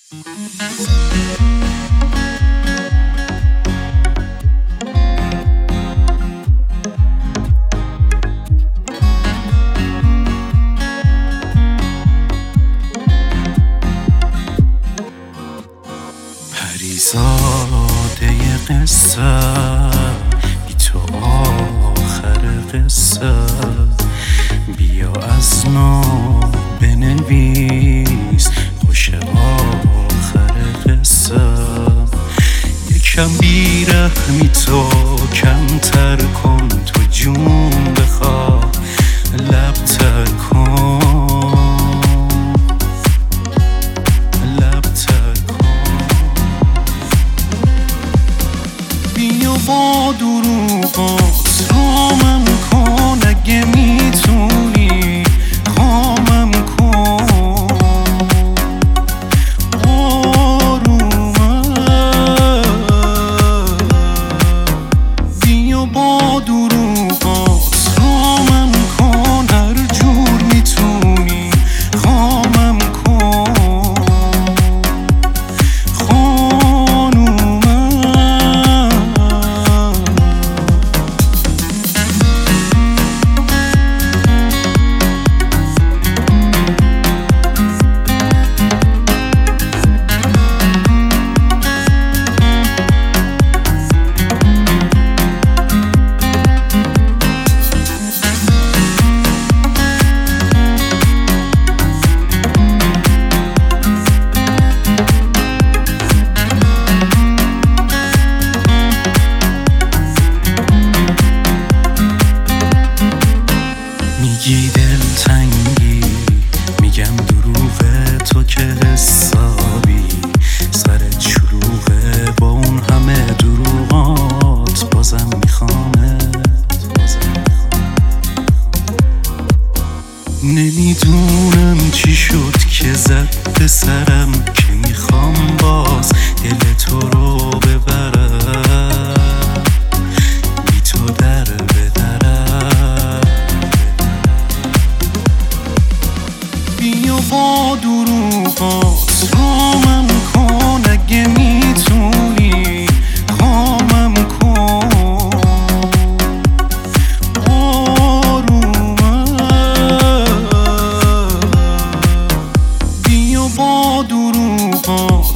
پریزاده قصه بی تو آخر قصه، بیا از نو بنویس خوش آخر قصه. یکم بیرحمی تو کمتر کن، تو جون بخواه لب تر کن، لب تر کن. بیا با دروغات رامم کن، اگه میتونی خامم کن. آرومم بیا با دروغات رامم کن، هر جور میتونی خامم کن. میگی دلتنگی، میگم دروغه تو که حسابی، سرت شلوغه با اون همه دروغات، بازم میخوامت. نمیدونم چی شد که زد به سرم، که میخوام باز دل تو رو ببرم، بی تو در بدرم. بیا با دروغات رامم کن، اگه میتونی خامم کن. آرومم بیا با دروغات